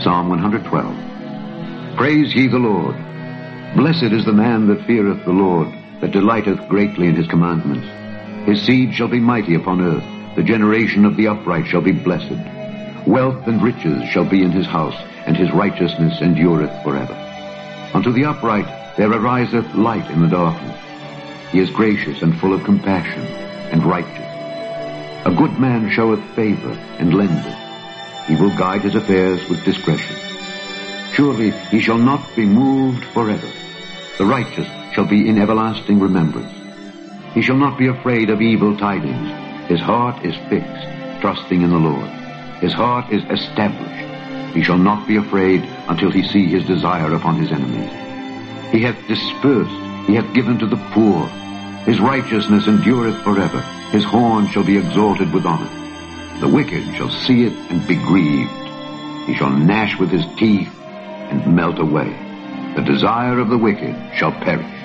Psalm 112. Praise ye the Lord. Blessed is the man that feareth the Lord, that delighteth greatly in his commandments. His seed shall be mighty upon earth. The generation of the upright shall be blessed. Wealth and riches shall be in his house, and his righteousness endureth forever. Unto the upright there ariseth light in the darkness. He is gracious and full of compassion, and righteous. A good man showeth favor, and lendeth. He will guide his affairs with discretion. Surely he shall not be moved forever. The righteous shall be in everlasting remembrance. He shall not be afraid of evil tidings. His heart is fixed, trusting in the Lord. His heart is established. He shall not be afraid until he see his desire upon his enemies. He hath dispersed, he hath given to the poor. His righteousness endureth forever. His horn shall be exalted with honor. The wicked shall see it and be grieved. He shall gnash with his teeth and melt away. The desire of the wicked shall perish.